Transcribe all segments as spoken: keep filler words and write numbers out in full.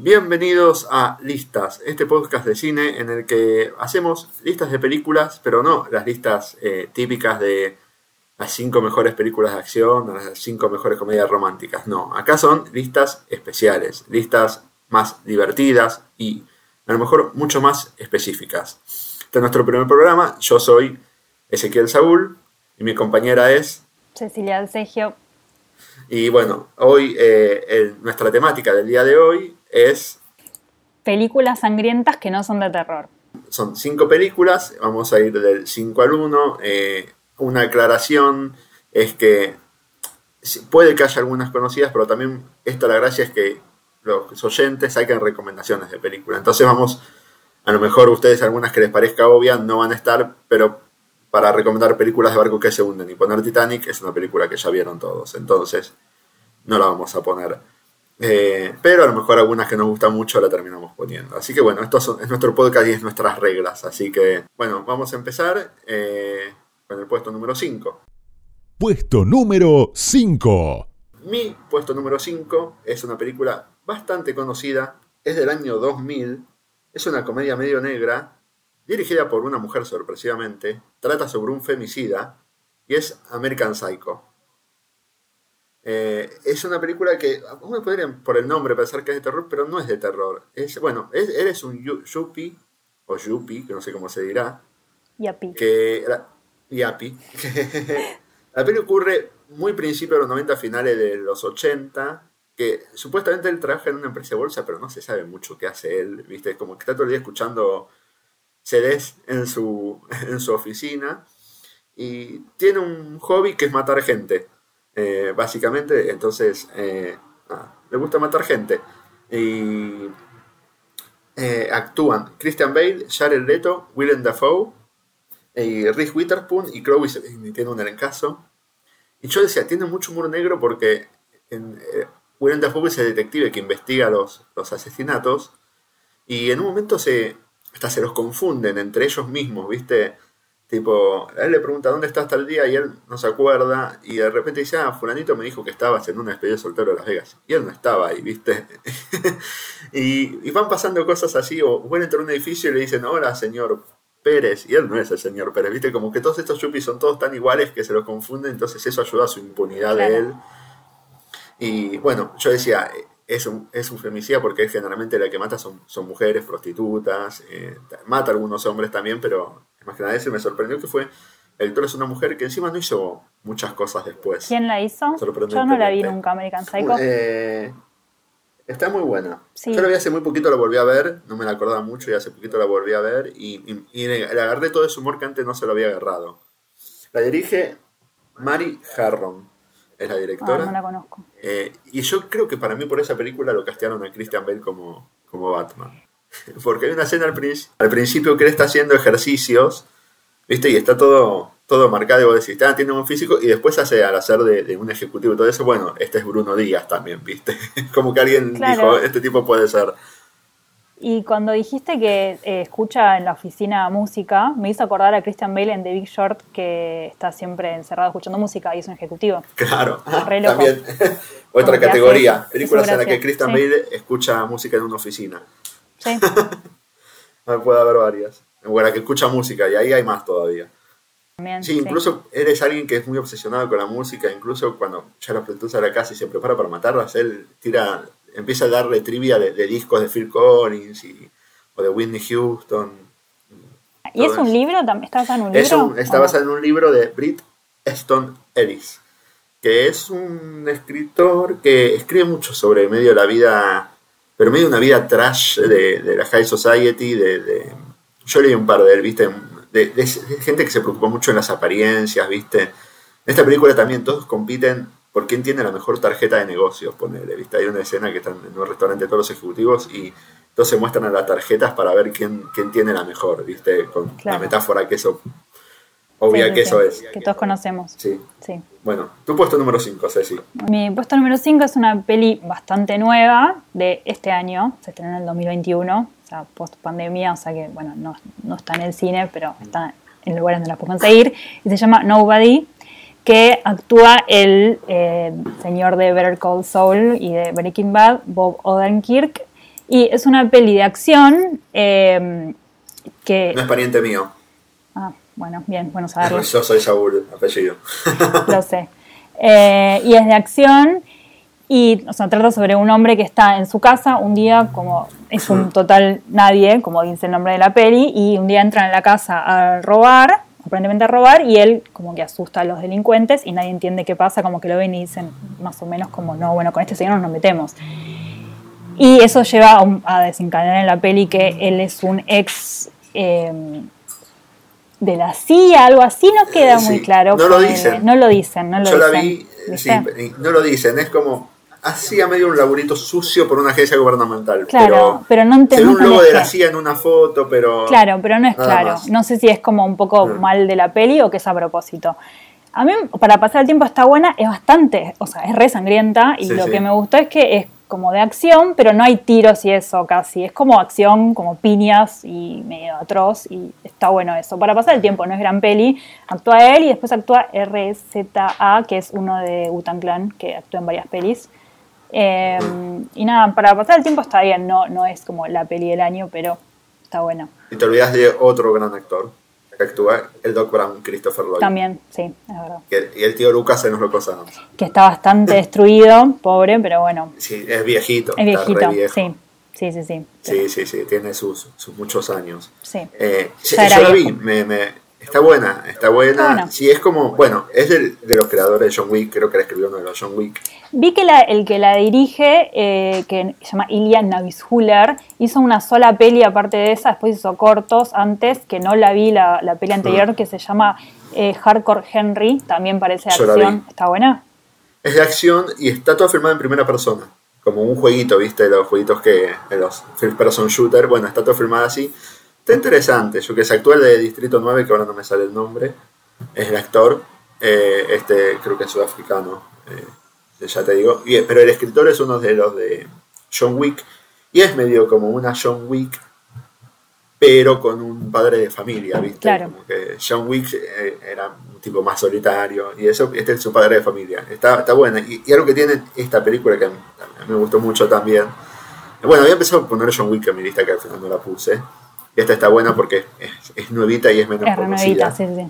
Bienvenidos a Listas, este podcast de cine en el que hacemos listas de películas, pero no las listas eh, típicas de las cinco mejores películas de acción o las cinco mejores comedias románticas. No, acá son listas especiales, listas más divertidas y a lo mejor mucho más específicas. Este es nuestro primer programa, yo soy Ezequiel Saúl y mi compañera es Cecilia Alcegio. Y bueno, hoy eh, el, nuestra temática del día de hoy es películas sangrientas que no son de terror. Son cinco películas, vamos a ir del cinco al uno. Eh, una aclaración es que puede que haya algunas conocidas, pero también esta la gracia es que los oyentes saquen recomendaciones de películas. Entonces vamos, a lo mejor ustedes algunas que les parezca obvia no van a estar, pero para recomendar películas de barco que se hunden y poner Titanic es una película que ya vieron todos, entonces no la vamos a poner. Eh, pero a lo mejor algunas que nos gustan mucho la terminamos poniendo. Así que bueno, esto son, es nuestro podcast y es nuestras reglas. Así que bueno, vamos a empezar eh, con el puesto número cinco. Puesto número cinco. Mi puesto número cinco es una película bastante conocida. Es del año dos mil. Es una comedia medio negra, dirigida por una mujer sorpresivamente. Trata sobre un femicida y es American Psycho. Eh, es una película que uno podría por el nombre pensar que es de terror, pero no es de terror. Es, bueno, es, eres un yuppie, o yuppie, que no sé cómo se dirá. Yapi. Que, la, yapi. La película ocurre muy principio de los noventa, finales de los ochenta, que supuestamente él trabaja en una empresa de bolsa, pero no se sabe mucho qué hace él, ¿viste? Como que está todo el día escuchando C Ds en su, en su oficina, y tiene un hobby que es matar gente. Eh, básicamente, entonces eh, ah, le gusta matar gente y eh, actúan Christian Bale, Jared Leto, Willem Dafoe y Reese Witherspoon y Chloe Sevigny. Tiene un elencazo y yo decía, tiene mucho humor negro porque en, eh, Willem Dafoe es el detective que investiga los, los asesinatos y en un momento se hasta se los confunden entre ellos mismos, ¿viste? Tipo, a él le pregunta ¿dónde estás tal día? Y él no se acuerda. Y de repente dice, ah, fulanito me dijo que estabas en una despedida de soltero de Las Vegas. Y él no estaba ahí, ¿viste? y, y van pasando cosas así. O van a entrar a un edificio y le dicen, hola, señor Pérez. Y él no es el señor Pérez, ¿viste? Como que todos estos yuppies son todos tan iguales que se los confunden. Entonces eso ayuda a su impunidad de él. Y bueno, yo decía, es un, es un femicida porque generalmente la que mata son, son mujeres, prostitutas. Eh, mata a algunos hombres también, pero... Más que nada eso me sorprendió que fue... El director es una mujer que encima no hizo muchas cosas después. ¿Quién la hizo? Yo no la vi nunca, American Psycho. Eh, está muy buena. Sí. Yo la vi hace muy poquito, la volví a ver. No me la acordaba mucho y hace poquito la volví a ver. Y, y, y le, le agarré todo ese humor que antes no se lo había agarrado. La dirige Mary Harron. Es la directora. Ah, no la conozco. Eh, y yo creo que para mí por esa película lo castearon a Christian Bale como, como Batman. Porque hay una escena al, princi- al principio que él está haciendo ejercicios, ¿viste? Y está todo, todo marcado y vos decís, ah, tiene un físico, y después hace al hacer de, de un ejecutivo y todo eso, bueno, este es Bruno Díaz también, ¿viste? Como que alguien claro. dijo, este tipo puede ser. Y cuando dijiste que eh, escucha en la oficina música, me hizo acordar a Christian Bale en The Big Short, que está siempre encerrado escuchando música y es un ejecutivo. Claro, Re loco. También. Otra categoría, películas en las que Christian sí. Bale escucha música en una oficina. Sí. Puede haber varias. Bueno, la que escucha música, y ahí hay más todavía. También, sí, sí, incluso eres alguien que es muy obsesionado con la música, incluso cuando ya la prostituta a la casa y se prepara para matarlas, él tira, empieza a darle trivia de, de discos de Phil Collins y, o de Whitney Houston. ¿Y es un eso. libro? ¿Está basado en un libro? Es un, está basado en un libro de Bret Easton Ellis, que es un escritor que escribe mucho sobre medio de la vida... pero medio una vida trash de, de la high society, de, de, yo leí un par de él, ¿viste? De, de, de gente que se preocupa mucho en las apariencias, ¿viste? En esta película también todos compiten por quién tiene la mejor tarjeta de negocios, ponele, ¿viste? Hay una escena que están en un restaurante todos los ejecutivos y todos se muestran a las tarjetas para ver quién, quién tiene la mejor, ¿viste? Con claro. la metáfora que eso... Obvia sí, que sí, eso sí, es. Que todos conocemos. Sí. sí. Bueno, tu puesto número cinco, Ceci. Mi puesto número cinco es una peli bastante nueva de este año. Se estrenó en el dos mil veintiuno, o sea, post pandemia, o sea que, bueno, no, no está en el cine, pero está en lugares donde la puedes conseguir. Y se llama Nobody, que actúa el eh, señor de Better Call Saul y de Breaking Bad, Bob Odenkirk. Y es una peli de acción eh, que... No es pariente mío. Ah, bueno, bien, bueno saberlo. Yo soy Saúl, apellido. Lo sé. Eh, y es de acción y, o sea, trata sobre un hombre que está en su casa un día, como es un total nadie, como dice el nombre de la peli, y un día entran a la casa a robar, aparentemente a robar, y él como que asusta a los delincuentes y nadie entiende qué pasa, como que lo ven y dicen más o menos como, no, bueno, con este señor nos metemos. Y eso lleva a, un, a desencadenar en la peli que él es un ex... Eh, de la C I A, algo así, no queda sí, muy claro. No lo dicen. No lo dicen, no lo Yo dicen. la vi, sí, no lo dicen, es como, hacía medio un laburito sucio por una agencia gubernamental. Claro, pero, pero no entiendo. Se ve un logo de la C I A en una foto, pero... Claro, pero no es claro. Más. No sé si es como un poco no. mal de la peli o que es a propósito. A mí, para pasar el tiempo está buena, es bastante, o sea, es re sangrienta y sí, lo sí. que me gustó es que es como de acción, pero no hay tiros y eso casi. Es como acción, como piñas y medio atroz y está bueno eso. Para pasar el tiempo, no es gran peli. Actúa él y después actúa R Z A, que es uno de Wu-Tang Clan, que actúa en varias pelis. Eh, mm. Y nada, para pasar el tiempo está bien, no, no es como la peli del año, pero está buena. Y te olvidas de otro gran actor que actúa, el Doc Brown, Christopher Lloyd. También, sí, es verdad. Que, y el tío Lucas en Los Locos Adams. Que está bastante destruido, pobre, pero bueno. Sí, es viejito. Es viejito, viejo. sí. Sí, sí, sí. Sí, sí, sí, tiene sus, sus muchos años. Sí. Eh, sí, Ya era yo la viejo. vi, me, me, está buena, está buena. Está buena. Sí, es como, bueno, es de, de los creadores de John Wick, creo que la escribió uno de los John Wick. Vi que la, el que la dirige, eh, que se llama Ilya Navishuller, hizo una sola peli aparte de esa, después hizo cortos antes, que no la vi la, la peli anterior, mm. que se llama eh, Hardcore Henry, también parece de acción. ¿Está buena? Es de acción y está toda filmada en primera persona. Como un jueguito, ¿viste? Los jueguitos que... los first person shooter. Bueno, está todo filmado así. Está interesante. Yo que se actúa el de Distrito nueve, que ahora no me sale el nombre. Es el actor. Eh, este creo que es sudafricano. Eh, ya te digo. Y, pero el escritor es uno de los de John Wick. Y es medio como una John Wick, pero con un padre de familia, ¿viste? Claro. Como que John Wick eh, era un tipo más solitario. Y eso, este es su padre de familia. Está, está buena. Y, y algo que tiene esta película que a mí, a mí me gustó mucho también. Bueno, había empezado a poner John Wick en mi lista, que al final no la puse. Y esta está buena porque es, es nuevita y es menos es conocida. Nuevita, sí, sí.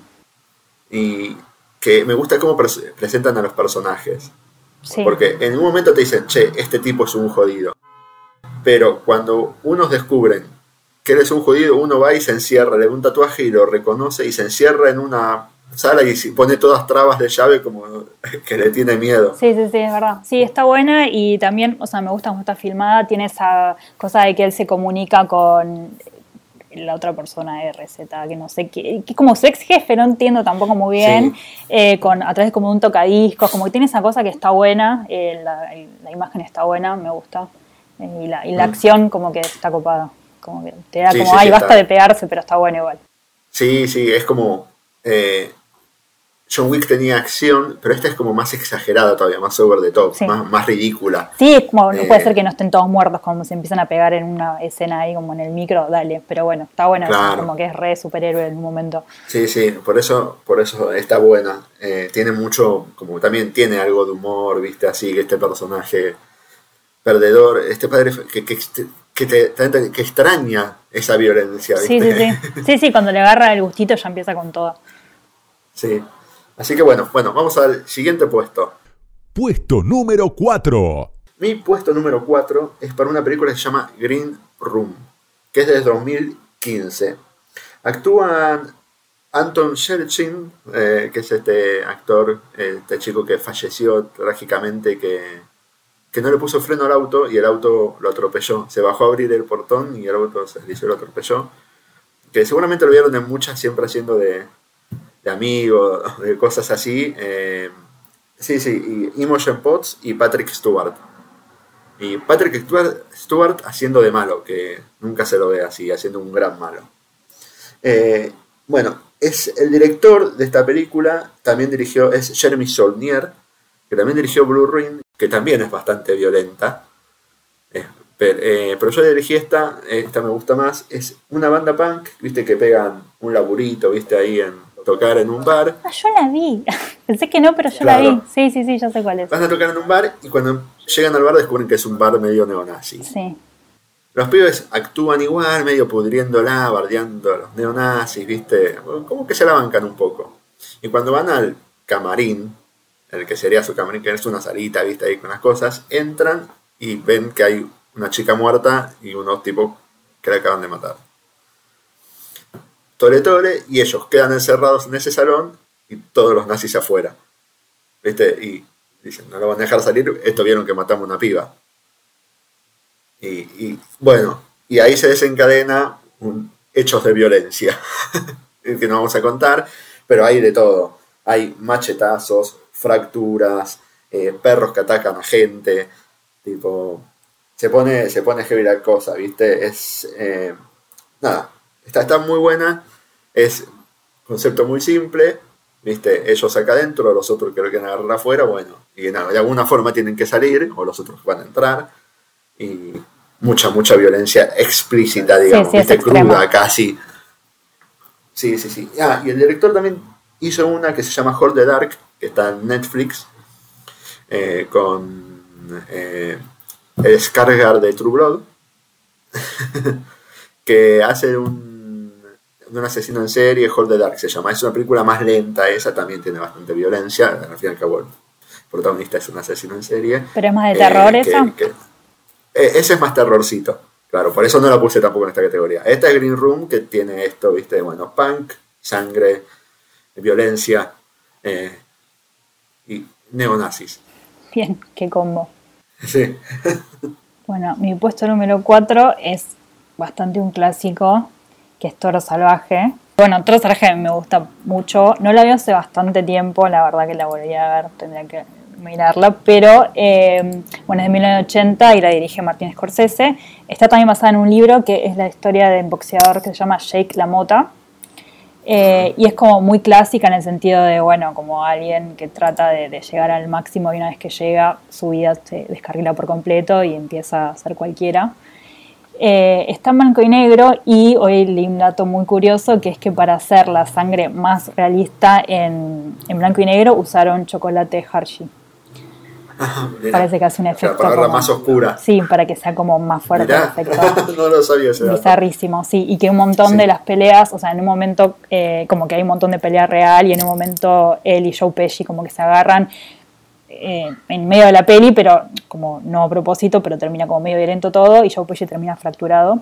Y que me gusta cómo pres- presentan a los personajes. Sí. Porque en un momento te dicen, che, este tipo es un jodido. Pero cuando unos descubren que él es un jodido, uno va y se encierra, le da un tatuaje y lo reconoce y se encierra en una sala y pone todas trabas de llave como que le tiene miedo. Sí, sí, sí, es verdad. Sí, está buena y también, o sea, me gusta cómo está filmada, tiene esa cosa de que él se comunica con la otra persona de R Z, que no sé, que, que como su ex jefe, no entiendo tampoco muy bien, sí. eh, con, a través de como un tocadiscos, como que tiene esa cosa que está buena, eh, la, la imagen está buena, me gusta, eh, y la, y la mm. acción como que está copada. Como que te da sí, como, sí, ay, basta está. de pegarse, pero está bueno igual. Sí, sí, es como... Eh, John Wick tenía acción, pero esta es como más exagerada todavía, más over the top, sí. más, más ridícula. Sí, es como, no eh, puede ser que no estén todos muertos, como se empiezan a pegar en una escena ahí, como en el micro, dale. Pero bueno, está buena, claro. Como que es re superhéroe en un momento. Sí, sí, por eso, por eso está buena. Eh, tiene mucho, como también tiene algo de humor, viste, así, que este personaje perdedor, este padre que... que Que, te, que extraña esa violencia, ¿viste? Sí, sí, sí. Sí, sí, cuando le agarra el gustito ya empieza con todo. Sí. Así que bueno, bueno, vamos al siguiente puesto. Puesto número cuatro. Mi puesto número cuatro es para una película que se llama Green Room, que es desde dos mil quince. Actúan Anton Yelchin, eh, que es este actor, este chico que falleció trágicamente, que... que no le puso freno al auto y el auto lo atropelló. Se bajó a abrir el portón y el auto se deslizó y lo atropelló. Que seguramente lo vieron en muchas, siempre haciendo de, de amigo, de cosas así. Eh, sí, sí, y Imogen Potts y Patrick Stewart. Y Patrick Stewart, Stewart haciendo de malo, que nunca se lo ve así, haciendo un gran malo. Eh, bueno, es el director de esta película, también dirigió, es Jeremy Saulnier, que también dirigió Blue Ruin, que también es bastante violenta. Eh, pero, eh, pero yo elegí esta, esta me gusta más. Es una banda punk, viste, que pegan un laburito, viste, ahí en tocar en un bar. Ah, yo la vi. Pensé que no, pero yo claro. la vi. Sí, sí, sí, ya sé cuál es. Van a tocar en un bar y cuando llegan al bar descubren que es un bar medio neonazi. Sí. los pibes actúan igual, medio pudriéndola, bardeando a los neonazis, ¿viste? Como que se la bancan un poco. Y cuando van al camarín, el que sería su camarín, que es una salita, ¿viste? Ahí con las cosas, entran y ven que hay una chica muerta y unos tipos que la acaban de matar. Tole tole, y ellos quedan encerrados en ese salón y todos los nazis afuera. ¿Viste? Y dicen, no lo van a dejar salir, esto vieron que matamos a una piba. Y, y bueno, y ahí se desencadena un, hechos de violencia, que no vamos a contar, pero hay de todo. Hay machetazos, fracturas, eh, perros que atacan a gente, tipo, se pone, se pone heavy la cosa, ¿viste? Es, eh, nada, está, está muy buena, es concepto muy simple, ¿viste? Ellos acá adentro, los otros que lo quieren agarrar afuera, bueno, y nada, de alguna forma tienen que salir, o los otros van a entrar, y mucha, mucha violencia explícita, digamos, sí, sí, ¿viste? Cruda extrema. casi. Sí, sí, sí. Ah, y el director también hizo una que se llama Hold the Dark, que está en Netflix, eh, con eh, el Skarsgård de True Blood, que hace un, un asesino en serie, Hold the Dark se llama. Es una película más lenta, esa también tiene bastante violencia, al fin y al cabo el protagonista es un asesino en serie. ¿Pero es más de terror eh, esa? Que, que, eh, ese es más terrorcito, claro, por eso no la puse tampoco en esta categoría. Esta es Green Room, que tiene esto, viste, bueno, punk, sangre, violencia eh, y neonazis. Bien, qué combo. Sí. Bueno, mi puesto número cuatro es bastante un clásico, que es Toro Salvaje. Bueno, Toro Salvaje me gusta mucho. No la vi hace bastante tiempo, la verdad que la volví a ver, tendría que mirarla. Pero, eh, bueno, es de mil novecientos ochenta y la dirige Martin Scorsese. Está también basada en un libro que es la historia de un boxeador que se llama Jake LaMotta. Eh, y es como muy clásica en el sentido de, bueno, como alguien que trata de, de llegar al máximo y una vez que llega, su vida se descarrila por completo y empieza a ser cualquiera. Eh, está en blanco y negro y hoy leí un dato muy curioso, que es que para hacer la sangre más realista en, en blanco y negro usaron chocolate Hershey. Parece que hace un efecto, o sea, para verla como, más oscura. Sí, para que sea como más fuerte Mirá, el efecto. no lo sabía ese dato. Bizarrísimo, sí. Y que un montón Sí. de las peleas, o sea, en un momento, eh, como que hay un montón de pelea real, y en un momento él y Joe Pesci como que se agarran eh, en medio de la peli, pero como no a propósito, pero termina como medio violento todo, y Joe Pesci termina fracturado.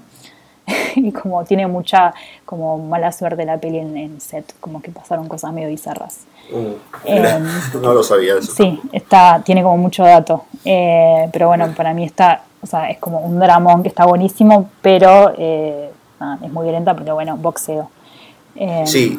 Y como tiene mucha como mala suerte la peli en, en set, como que pasaron cosas medio bizarras. Uh, Eh, no lo sabía eso. Sí, está, tiene como mucho dato. Eh, pero bueno, para mí está, o sea, es como un dramón que está buenísimo, pero eh, nada, es muy violenta, pero bueno, boxeo. Eh, Sí,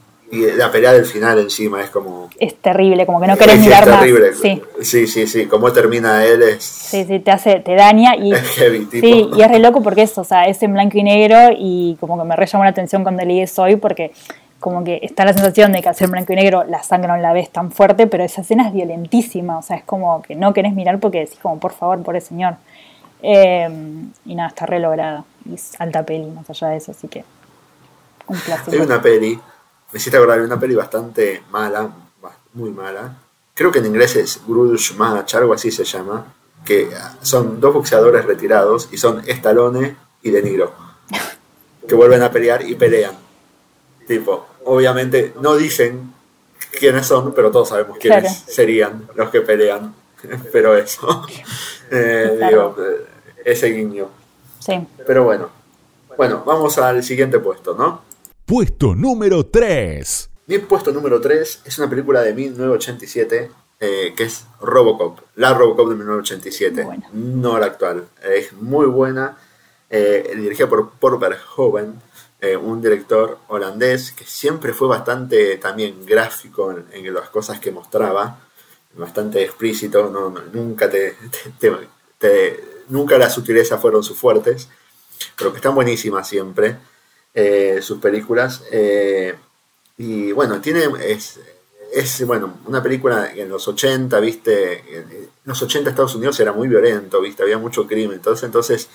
y la pelea del final encima es como... Es terrible, como que no querés es, mirar es más. terrible. Sí. sí, sí, sí. Cómo termina él es... Sí, sí, te hace, te daña y, Es heavy, tipo. sí, y es re loco porque eso, o sea, es en blanco y negro y como que me re llamó la atención cuando leí eso hoy porque como que está la sensación de que al ser blanco y negro la sangre no la ves tan fuerte, pero esa escena es violentísima, o sea, es como que no querés mirar porque decís como, por favor, pobre señor. Eh, y nada, está re lograda y es alta peli más allá de eso, así que un clásico. Hay una peli, me hiciste acordar de una peli bastante mala, muy mala. Creo que en inglés es Grudge Match, algo así se llama, que son dos boxeadores retirados y son Stallone y De Niro, que vuelven a pelear y pelean. Tipo, obviamente no dicen quiénes son, pero todos sabemos quiénes Claro. serían los que pelean. Pero eso, eh, Claro. digo, eh, ese guiño. Sí. Pero bueno, bueno, vamos al siguiente puesto, ¿no? Puesto número tres. Mi puesto número tres es una película de mil novecientos ochenta y siete, eh, que es Robocop, la Robocop de mil novecientos ochenta y siete, Muy buena. no la actual. Eh, es muy buena, eh, dirigida por Paul Verhoeven, eh, un director holandés que siempre fue bastante también gráfico en, en las cosas que mostraba, bastante explícito, no, no, nunca, te, te, te, te, nunca las sutilezas fueron sus fuertes, pero que están buenísimas siempre, eh, sus películas. Eh, y bueno, tiene es, es bueno, una película en los ochenta, viste, en los ochenta Estados Unidos era muy violento, viste, había mucho crimen, entonces, entonces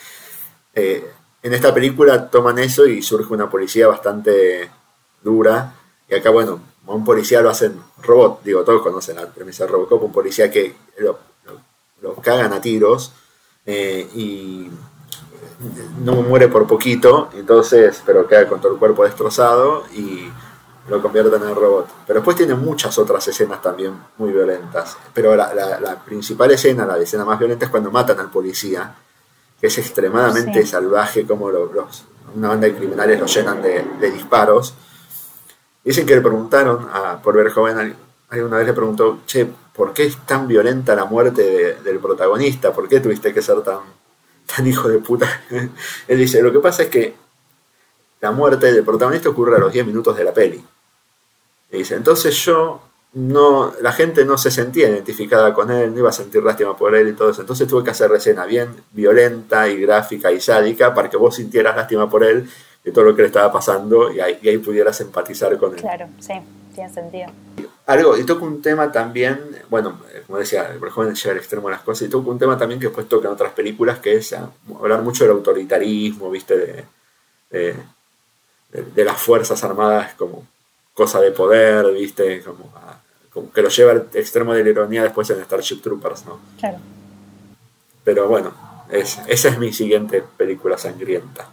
eh, en esta película toman eso y surge una policía bastante dura, y acá bueno, a un policía lo hacen robot, digo, todos conocen la premisa de Robocop, un policía que lo, lo, lo cagan a tiros, eh, y no muere por poquito, entonces, pero queda con todo el cuerpo destrozado y lo convierten en robot. Pero después tiene muchas otras escenas también muy violentas. Pero la, la, la principal escena, la escena más violenta, es cuando matan al policía, que es extremadamente sí. salvaje, como los, los, una banda de criminales lo llenan de, de disparos. Dicen que le preguntaron a por ver joven, alguna vez le preguntó, che, ¿por qué es tan violenta la muerte de, del protagonista? ¿Por qué tuviste que ser tan, tan hijo de puta? Él dice, lo que pasa es que la muerte del protagonista ocurre a los diez minutos de la peli. Y dice, entonces yo, no, la gente no se sentía identificada con él, no iba a sentir lástima por él y todo eso. Entonces tuve que hacer la escena bien violenta y gráfica y sádica para que vos sintieras lástima por él de todo lo que le estaba pasando y ahí, y ahí pudieras empatizar con él. Claro, sí, tiene sentido. Algo, y toca un tema también, bueno, como decía, el joven llega al extremo de las cosas, y toca un tema también que después toca en otras películas, que es a, hablar mucho del autoritarismo, ¿viste? De, de, de, de las fuerzas armadas como cosa de poder, ¿viste? Como, a, como que lo lleva al extremo de la ironía después en Starship Troopers, ¿no? Claro. Pero bueno, es, esa es mi siguiente película sangrienta.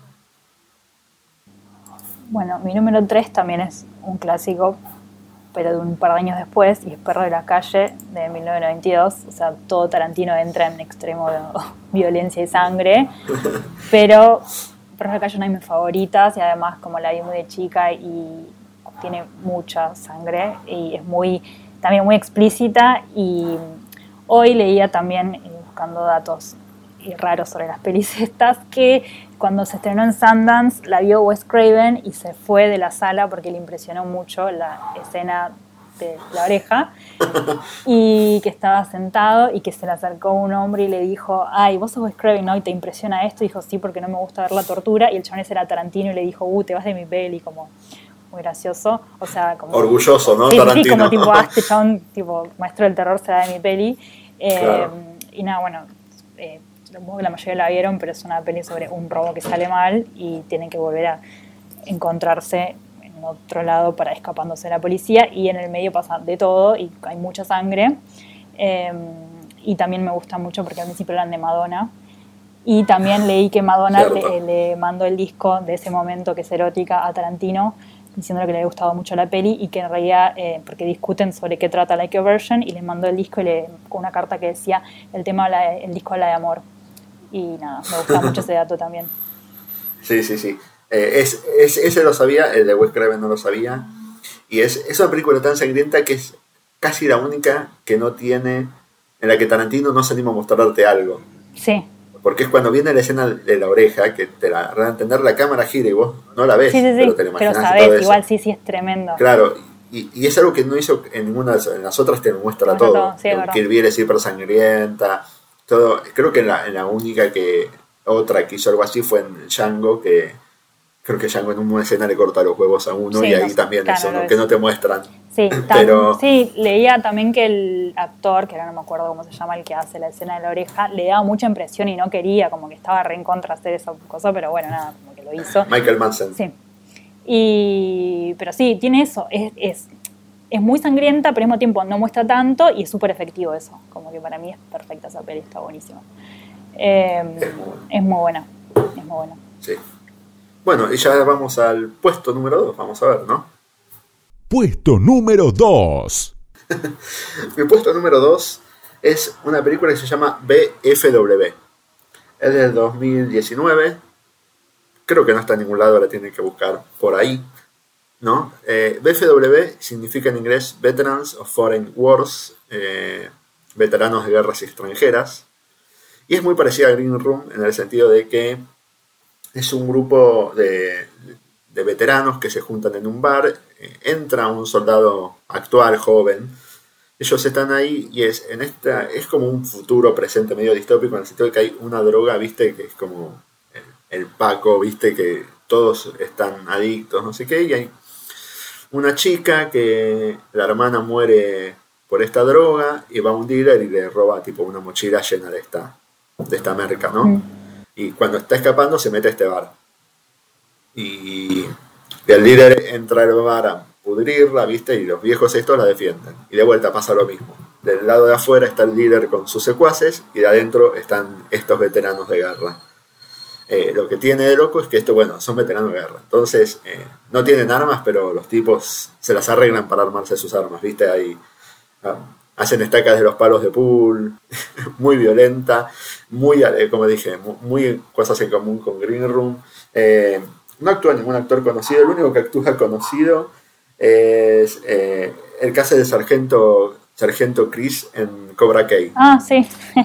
Bueno, mi número tres también es un clásico, pero de un par de años después, y es Perro de la Calle, de mil novecientos noventa y dos. O sea, todo Tarantino entra en extremo de violencia y sangre, pero Perro de la Calle es una de mis favoritas, y además como la vi muy de chica y tiene mucha sangre, y es muy, también muy explícita, y hoy leía también, buscando datos raros sobre las pelis estas, que cuando se estrenó en Sundance la vio Wes Craven y se fue de la sala porque le impresionó mucho la escena de la oreja, y que estaba sentado y que se le acercó un hombre y le dijo, ay, vos sos Wes Craven, ¿no? ¿Y te impresiona esto? Y dijo, sí, porque no me gusta ver la tortura, y el chabón ese era Tarantino y le dijo, uh, te vas de mi peli, como muy gracioso, o sea, como orgulloso, ¿no? Sí, Tarantino. Sí, como tipo, ah, este chabón, tipo, maestro del terror será de mi peli. Eh, claro. Y nada, bueno, eh, supongo que la mayoría la vieron, pero es una peli sobre un robo que sale mal y tienen que volver a encontrarse en otro lado para escapándose de la policía, y en el medio pasa de todo y hay mucha sangre. Eh, y también me gusta mucho porque al principio hablan de Madonna, y también leí que Madonna le, le mandó el disco de ese momento, que es Erótica, a Tarantino, diciéndole que le había gustado mucho la peli, y que en realidad, eh, porque discuten sobre qué trata Like a Virgin, y le mandó el disco y le, con una carta que decía, el tema habla, el disco habla de amor. Y nada, me gusta mucho ese dato también. Sí, sí, sí. Eh, es, es, ese lo sabía, el de Wes Craven no lo sabía. Y es, es una película tan sangrienta que es casi la única que no tiene, en la que Tarantino no se anima a mostrarte algo. Sí. Porque es cuando viene la escena de la oreja, que te la van a entender, la cámara gira y vos no la ves, sí, sí, sí. pero te la imaginas. Pero sabés, igual sí, sí es tremendo. Claro, y, y es algo que no hizo en ninguna de en las otras, te muestra todo. todo. Sí, que viene es hiper sangrienta, todo. Creo que en la, en la única que, otra que hizo algo así fue en Django, que creo que Django en una escena le corta los huevos a uno, sí, y ahí no, también claro, eso, ¿no? Que no te muestran. Sí, pero... sí, leía también que el actor, que ahora no me acuerdo cómo se llama, el que hace la escena de la oreja, le daba mucha impresión y no quería, como que estaba re en contra de hacer esa cosa, pero bueno, nada, como que lo hizo. Michael Manson. Sí. Y, pero sí, tiene eso, es, es, es muy sangrienta, pero al mismo tiempo no muestra tanto y es súper efectivo eso. Como que para mí es perfecta esa peli, está buenísima. Eh, es, muy es muy buena, es muy buena. Sí. Bueno, y ya vamos al puesto número dos, vamos a ver, ¿no? Puesto número dos. Mi puesto número dos es una película que se llama B F W. Es del dos mil diecinueve. Creo que no está en ningún lado, la tienen que buscar por ahí, ¿no? Eh, B F W significa en inglés Veterans of Foreign Wars, eh, veteranos de guerras extranjeras. Y es muy parecida a Green Room en el sentido de que es un grupo de, de veteranos que se juntan en un bar. Eh, entra un soldado actual, joven. Ellos están ahí y es, en esta, es como un futuro presente medio distópico, en el sentido de que hay una droga, viste, que es como el, el Paco, viste, que todos están adictos, no sé qué, y hay una chica que la hermana muere por esta droga y va a un dealer y le roba tipo una mochila llena de esta, de esta merca, ¿no? Mm. Y cuando está escapando se mete a este bar. Y, y el líder entra al bar a pudrirla, ¿viste? Y los viejos estos la defienden. Y de vuelta pasa lo mismo. Del lado de afuera está el líder con sus secuaces y de adentro están estos veteranos de guerra. Eh, lo que tiene de loco es que esto, bueno, son veteranos de guerra. Entonces, eh, no tienen armas, pero los tipos se las arreglan para armarse sus armas, ¿viste? Ahí ah, hacen estacas de los palos de pool, muy violenta, muy, eh, como dije, muy, muy cosas en común con Green Room. Eh, no actúa ningún actor conocido, el único que actúa conocido es eh, el que hace de sargento, sargento Chris en Cobra Kai. Ah, sí.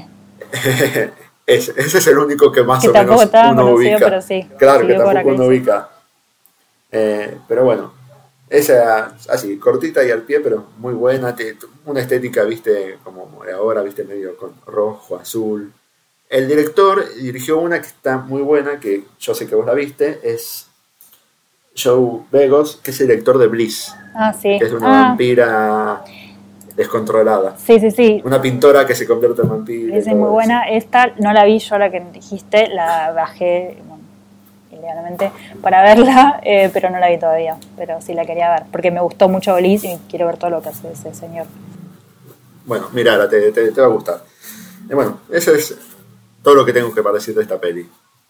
Ese, ese es el único que más que o menos uno ubica. Pero sí, claro, que tampoco uno ubica. Eh, pero bueno, esa así, cortita y al pie, pero muy buena. Te, una estética, viste, como ahora, viste, medio con rojo, azul. El director dirigió una que está muy buena, que yo sé que vos la viste, es Joe Begos, que es el director de Bliss. Ah, sí. Que es una ah. vampira descontrolada. Sí, sí, sí. Una pintora que se convierte en vampiro. Es muy buena. Esta no la vi yo, la que dijiste, la bajé bueno, ilegalmente para verla, eh, pero no la vi todavía. Pero sí la quería ver, porque me gustó mucho Bliss y quiero ver todo lo que hace ese señor. Bueno, mirala, te, te, te va a gustar. Y bueno, eso es todo lo que tengo que decir de esta peli.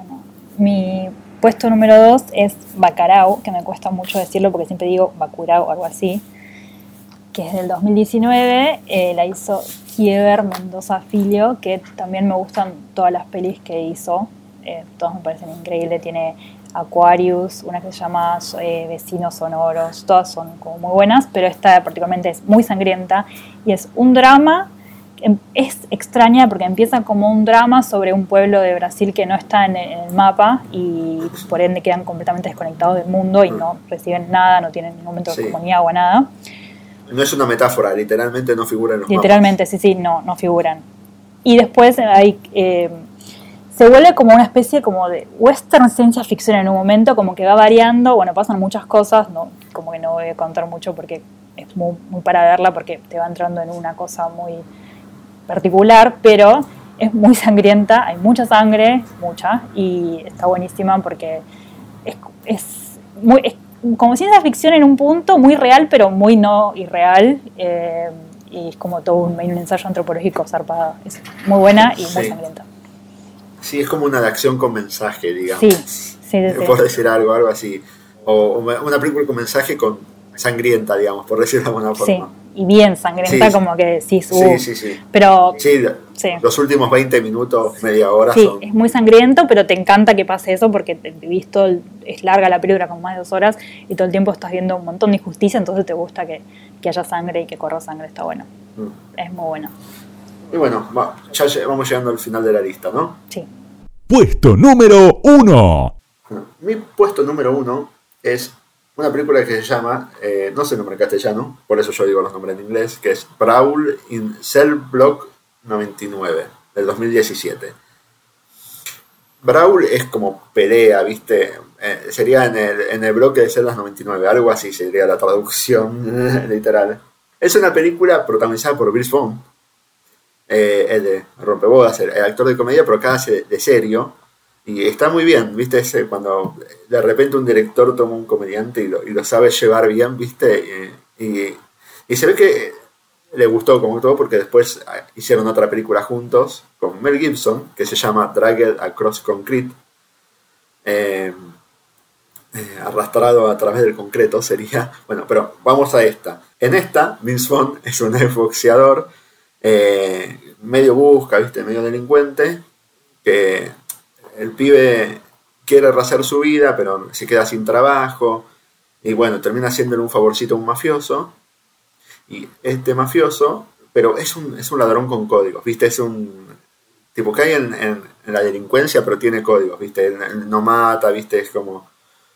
Mi puesto número dos es Bacurau, que me cuesta mucho decirlo porque siempre digo Bacurau o algo así, que es del dos mil diecinueve, eh, la hizo Kiever Mendoza Filho, que también me gustan todas las pelis que hizo, eh, todas me parecen increíbles. Tiene Aquarius, una que se llama eh, Vecinos Sonoros, todas son como muy buenas, pero esta particularmente es muy sangrienta y es un drama. Es extraña porque empieza como un drama sobre un pueblo de Brasil que no está en el mapa y por ende quedan completamente desconectados del mundo y no reciben nada, no tienen en ningún momento sí. como ni agua, nada. No es una metáfora, literalmente no figuran los Literalmente, mapas. sí, sí, no, no figuran. Y después hay, eh, se vuelve como una especie como de western ciencia ficción en un momento, como que va variando, bueno, pasan muchas cosas, no, como que no voy a contar mucho porque es muy, muy para verla porque te va entrando en una cosa muy particular, pero es muy sangrienta, hay mucha sangre, mucha, y está buenísima porque es, es muy... Es, como ciencia ficción en un punto, muy real, pero muy no irreal, eh, y es como todo un, un ensayo antropológico zarpado. Es muy buena y muy sí. sangrienta. Sí, es como una de acción con mensaje, digamos. Sí, sí, sí, sí. Por decir algo, algo así. O una película con mensaje con sangrienta, digamos, por decirlo de alguna forma. Sí, y bien sangrienta, sí, como que decís, uh, sí, sí, sí. Pero, sí, sí. Los últimos veinte minutos, media hora sí, son... es muy sangriento, pero te encanta que pase eso porque te, te visto, es larga la película, con más de dos horas, y todo el tiempo estás viendo un montón de injusticia, entonces te gusta que, que haya sangre y que corra sangre, está bueno. Mm. Es muy bueno. Y bueno, va, ya vamos llegando al final de la lista, ¿no? Sí. Puesto número uno. Mi puesto número uno es una película que se llama, eh, no sé el nombre en castellano, por eso yo digo los nombres en inglés, que es Brawl in Cell Block noventa y nueve, del dos mil diecisiete. Brawl es como pelea, ¿viste? Eh, sería en el, en el bloque de celdas noventa y nueve, algo así sería la traducción literal. Es una película protagonizada por Vince Vaughn, eh, el de Rompebodas, el, el actor de comedia, pero acá hace de serio. Y está muy bien, ¿viste? Ese, cuando de repente un director toma un comediante y lo, y lo sabe llevar bien, ¿viste? Y, y, y se ve que le gustó como todo porque después hicieron otra película juntos con Mel Gibson que se llama Dragged Across Concrete. Eh, eh, arrastrado a través del concreto sería... Bueno, pero vamos a esta. En esta, Vince Vaughn es un boxeador eh, medio busca, ¿viste? Medio delincuente, que... El pibe quiere rehacer su vida, pero se queda sin trabajo. Y bueno, termina haciéndole un favorcito a un mafioso. Y este mafioso, pero es un, es un ladrón con códigos, ¿viste? Es un tipo que hay en, en, en la delincuencia, pero tiene códigos, ¿viste? Él, él no mata, ¿viste? Es como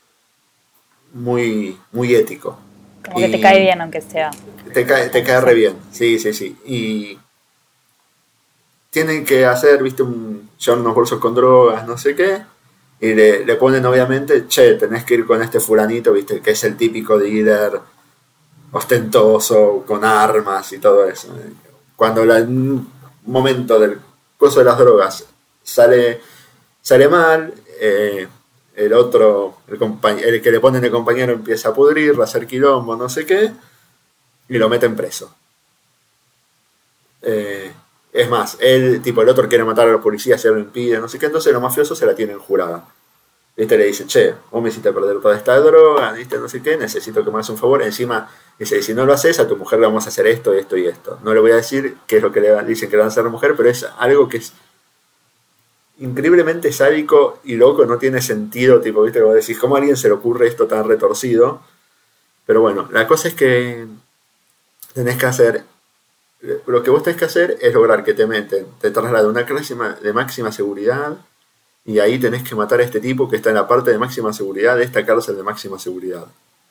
muy, muy ético. Como y que te cae bien, aunque sea. Te cae, te cae re bien, sí, sí, sí. Y tienen que hacer, ¿viste? Un... llevan unos bolsos con drogas, no sé qué, y le, le ponen obviamente, che, tenés que ir con este fulanito, ¿viste? Que es el típico dealer ostentoso, con armas y todo eso. Cuando la, un momento del coso de las drogas sale, sale mal, eh, el otro, el, compañ- el que le ponen de compañero empieza a pudrir, a hacer quilombo, no sé qué, y lo meten preso. Eh, es más, él, tipo, el otro quiere matar a los policías, se lo impide, no sé qué, entonces los mafiosos se la tienen jurada. Este le dice, che, vos me hiciste perder toda esta droga, ¿viste? No sé qué, necesito que me hagas un favor. Encima, dice, si no lo haces, a tu mujer le vamos a hacer esto, esto y esto. No le voy a decir qué es lo que le dicen que le van a hacer a la mujer, pero es algo que es increíblemente sádico y loco, no tiene sentido, tipo, ¿viste? Vos decís, ¿cómo a alguien se le ocurre esto tan retorcido? Pero bueno, la cosa es que tenés que hacer, lo que vos tenés que hacer es lograr que te meten, te trasladen a una clase de máxima seguridad. Y ahí tenés que matar a este tipo que está en la parte de máxima seguridad de esta cárcel de máxima seguridad.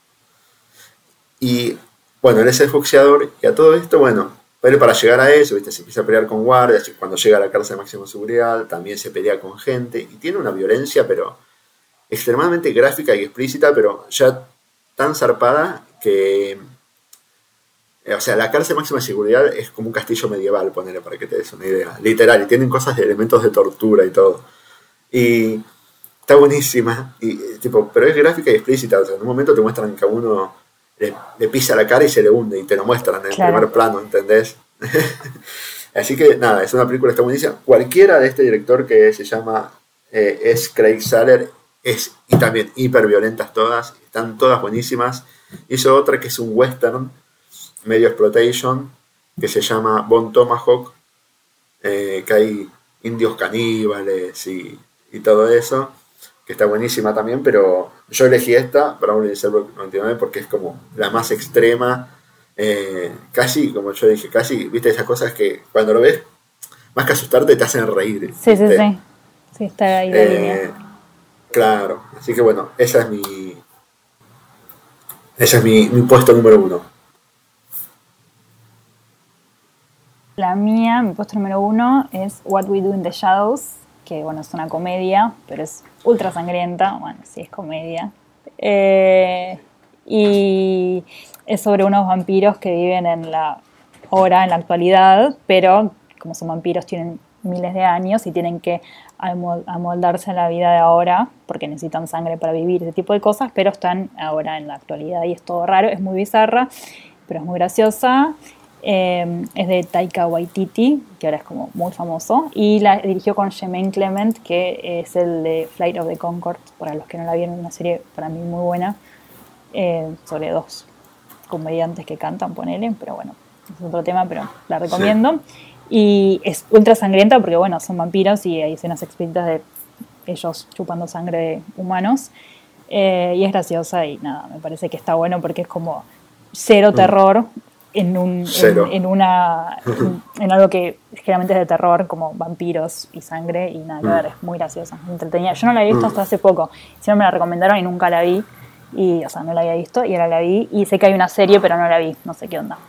Y bueno, él es el boxeador y a todo esto, bueno, pero para llegar a eso, ¿viste? Se empieza a pelear con guardias y cuando llega a la cárcel de máxima seguridad también se pelea con gente y tiene una violencia pero extremadamente gráfica y explícita, pero ya tan zarpada que... O sea, la cárcel de máxima seguridad es como un castillo medieval, ponele para que te des una idea. Literal, y tienen cosas de elementos de tortura y todo. Y está buenísima, y, tipo, pero es gráfica y explícita. O sea, en un momento te muestran que a uno le, le pisa la cara y se le hunde, y te lo muestran en Claro. el primer plano, ¿entendés? Así que nada, es una película que está buenísima. Cualquiera de este director que se llama eh, es Craig Zahler, es, y también hiper violentas todas, están todas buenísimas. Hizo otra que es un western, medio exploitation, que se llama Bone Tomahawk, eh, que hay indios caníbales y y todo eso, que está buenísima también, pero yo elegí esta, Brown Reservoir noventa y nueve, porque es como la más extrema, eh, casi, como yo dije, casi, viste, esas cosas que cuando lo ves, más que asustarte, te hacen reír. Sí, sí, ¿viste? sí. Sí, está ahí la Eh, línea. claro, así que bueno, esa es mi, ese es mi, mi puesto número uno. La mía, mi puesto número uno, es What We Do in the Shadows, que bueno, es una comedia, pero es ultra sangrienta. Bueno, sí, es comedia. Eh, y es sobre unos vampiros que viven en la ahora, en la actualidad, pero como son vampiros tienen miles de años y tienen que amoldarse a la vida de ahora porque necesitan sangre para vivir, ese tipo de cosas, pero están ahora en la actualidad y es todo raro, es muy bizarra, pero es muy graciosa. Eh, es de Taika Waititi, que ahora es como muy famoso, y la dirigió con Jemaine Clement, que es el de Flight of the Conchords, para los que no la vieron, una serie para mí muy buena, eh, sobre dos comediantes que cantan, ponele, pero bueno, es otro tema, pero la recomiendo. Sí. Y es ultra sangrienta porque bueno, son vampiros y hay escenas explícitas de ellos chupando sangre de humanos, eh, y es graciosa y nada, me parece que está bueno porque es como cero terror, mm. En, un, en, en una en, en algo que generalmente es de terror, como vampiros y sangre, y nada que ver, es muy graciosa, muy entretenida. Yo no la había visto hasta hace poco, si no me la recomendaron y nunca la vi, y, o sea, no la había visto y ahora la vi, y sé que hay una serie pero no la vi, no sé qué onda.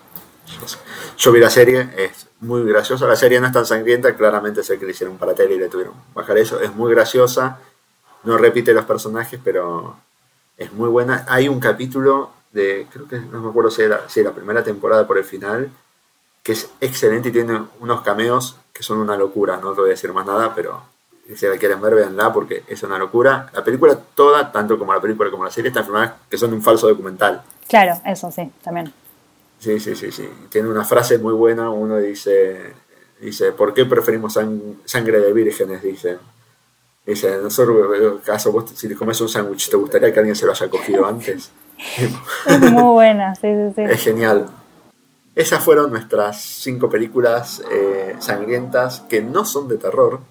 Yo vi la serie, es muy graciosa, la serie no es tan sangrienta, claramente sé que le hicieron para tele y le tuvieron que bajar eso, es muy graciosa, no repite los personajes, pero es muy buena. Hay un capítulo de, creo que no me acuerdo si era, si era la primera temporada por el final, que es excelente y tiene unos cameos que son una locura, no te voy a decir más nada, pero si la quieren ver, véanla porque es una locura. La película toda, tanto como la película como la serie, están filmadas que son un falso documental. Claro, eso sí, también. Sí, sí, sí, sí. Tiene una frase muy buena, uno dice, dice, ¿por qué preferimos sang- sangre de vírgenes? Dice. Dice, nosotros, caso vos, si te comes un sándwich, ¿te gustaría que alguien se lo haya cogido antes? Es muy buena, sí, sí, sí. Es genial. Esas fueron nuestras cinco películas eh, sangrientas que no son de terror.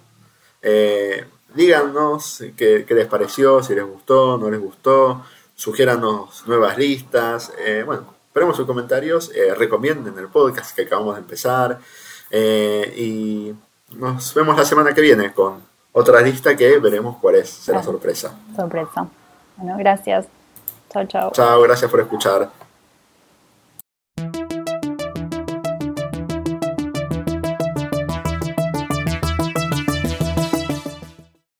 Eh, díganos qué, qué les pareció, si les gustó, no les gustó. Sugiéranos nuevas listas. Eh, bueno, esperemos sus comentarios. Eh, recomienden el podcast que acabamos de empezar. Eh, y nos vemos la semana que viene con otra lista que veremos cuál es. Será Bueno, sorpresa. Sorpresa. Bueno, gracias. Chao, chao. Chao, gracias por escuchar.